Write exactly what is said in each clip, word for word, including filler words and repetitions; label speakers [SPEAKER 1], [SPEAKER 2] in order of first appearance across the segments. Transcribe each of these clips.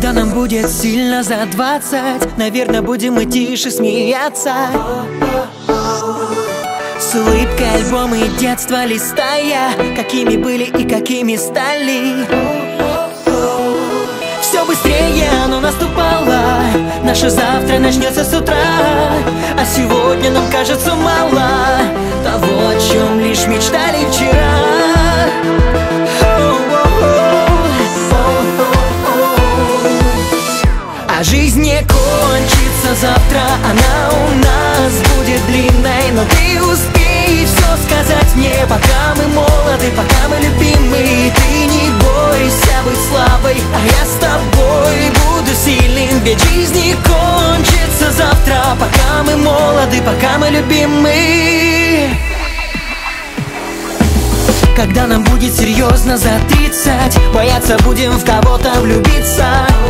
[SPEAKER 1] Когда нам будет сильно за двадцать, наверное, будем мы тише смеяться. С улыбкой альбомы детства листая, какими были и какими стали. Все быстрее оно наступало, наше завтра начнется с утра. А сегодня нам кажется мало того, о чем лишь мечтали вчера. А жизнь не кончится завтра, она у нас будет длинной. Но ты успей все сказать мне, пока мы молоды, пока мы любимы. Ты не бойся быть слабой, а я с тобой буду сильным. Ведь жизнь не кончится завтра, пока мы молоды, пока мы любимы. Когда нам будет серьезно за тридцать, бояться будем в кого-то влюбиться.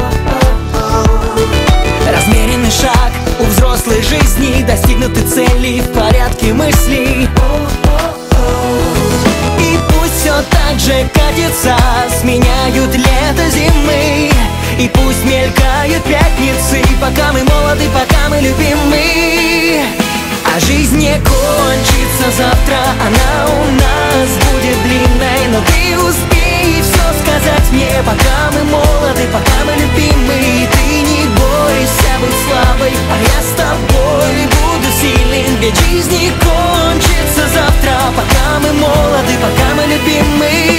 [SPEAKER 1] Размеренный шаг у взрослой жизни, достигнуты цели в порядке мыслей. И пусть все так же катится, сменяют лето зимы. И пусть мелькают пятницы, пока мы молоды, пока мы любимы. А жизнь не кончится завтра, она у нас будет длинной. Но ты успей все сказать мне, пока мы молоды, пока мы любимы. Ты не бойся быть слабой, а я с тобой буду сильным. Ведь жизнь не кончится завтра, пока мы молоды, пока мы любимы.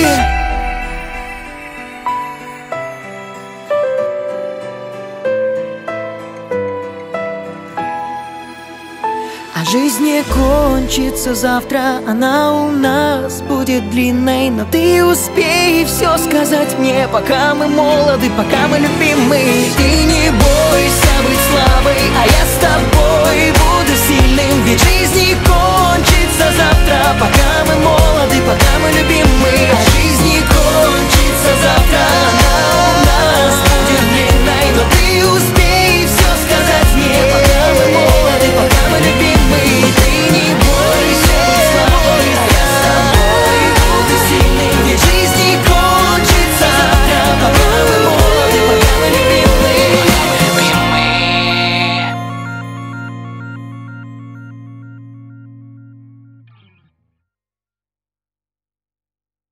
[SPEAKER 1] А жизнь не кончится завтра, она у нас будет длинной. Но ты успей все сказать мне, пока мы молоды, пока мы любимы. Ты не бойся быть слабой, а я с тобой буду сильным. Ведь жизнь не кончится завтра, пока